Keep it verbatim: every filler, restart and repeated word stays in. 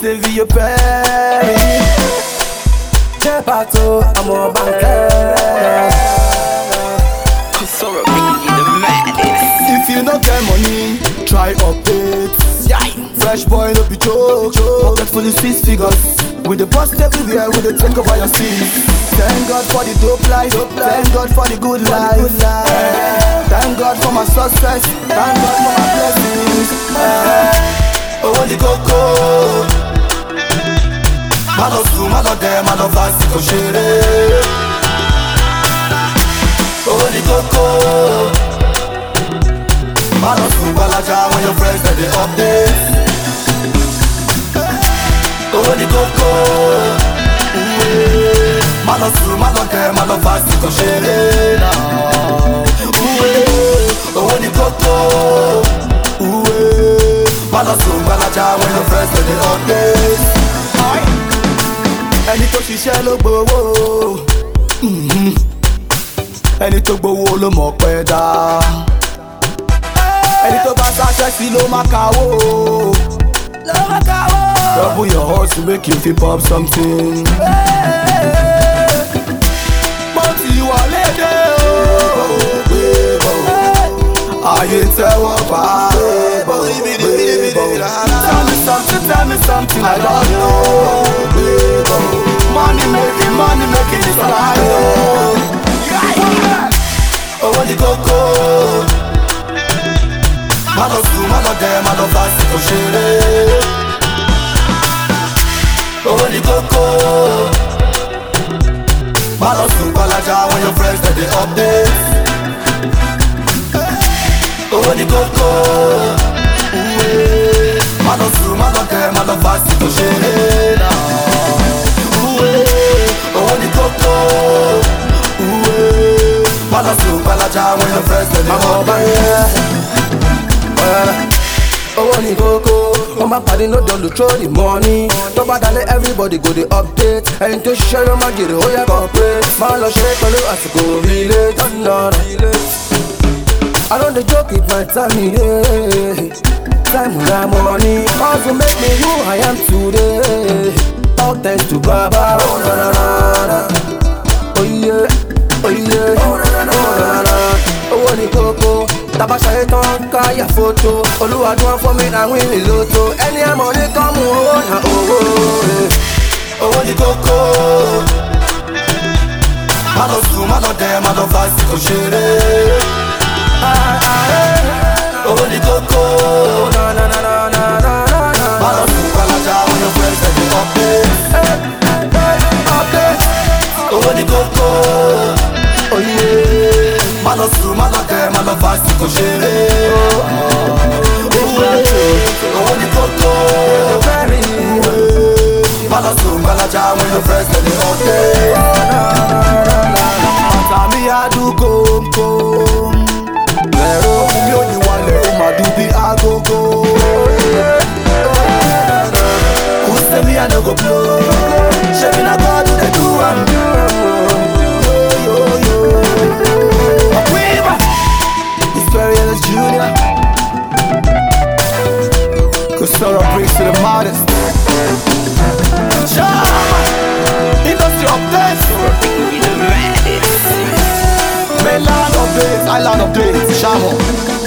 c'est vieux père. J'ai pas tôt à mon bancaire. Sorrow be the maddest. If you no get money, try updates. Fresh boy no be joke. Pocket full of six figures. With the bust everywhere, with the take over your city. Thank God for the dope life. Thank God for the good life. Thank God for my success. Thank God for my blessings. Oh, the coco. Man of two, man of them, man of us, go share. Oh, the coco. Man of two, balaja, when your friends get the updates. Oh, the coco. Man of two, man of them, man of us, go share now. Oh, the coco. Man of two, balaja, when your friends get the updates. Ẹni tó ṣiṣẹ́ ló gbowó, ẹni tó gbowó ló mọ̀ pẹ́ dá. Ẹni tó bá ṣaṣẹ́ sí ló máa kàwó. Double your horse to make you feel pop something. Mo ti wọlé dé o, ayé tẹ́wọ́ pa. Tell me something, tell me something I don't know. Money making, money making is all I know. Oh, the coco. Man of two, man of them, man of us, go share. Oh, the coco. Man of two, balaja, when your friends get the updates. Oh, the coco. Man of two, man of them, man of us, go share now. Oh, the coco. Man of two, balaja, when your friends get the updates. Oh, the coco. Oh, my body no don't look throw the money. Talk about that, everybody go the update. And to share your magic, oh yeah, corporate. Man, lo shake, no, I have to go relate. I don't the joke with my time, yeah. Time with my money, also make me who I am today. All thanks to Baba. Oh na na na na. Oh yeah, oh yeah. Oh na na na na. Oh the coco, taba ṣayé tán káyà photo. Olúwa do one for me na win the lotto. Any money come o na oh. Oh the coco. Man of two, man of them, man of us, go share. Oh the coco. Na na na na na na na. Man of two, balaja, when your friends get the updates. Updates. Oh the coco. Oh yeah. Man of two, man of them, man of us, go share. Oh the coco. Man of two, balaja, when your friends get the updates. Matami adu kom kom. Lero mi o ni wale o ma du bi agogo. Who say me I no go blow? Shebi na God do the do am. Yo yo yo. Aquiva, Experience Junior. Cause sorrow brings to the modest. Chama, industry updates. Be the maddest. Mainland updates, island updates, Shamo.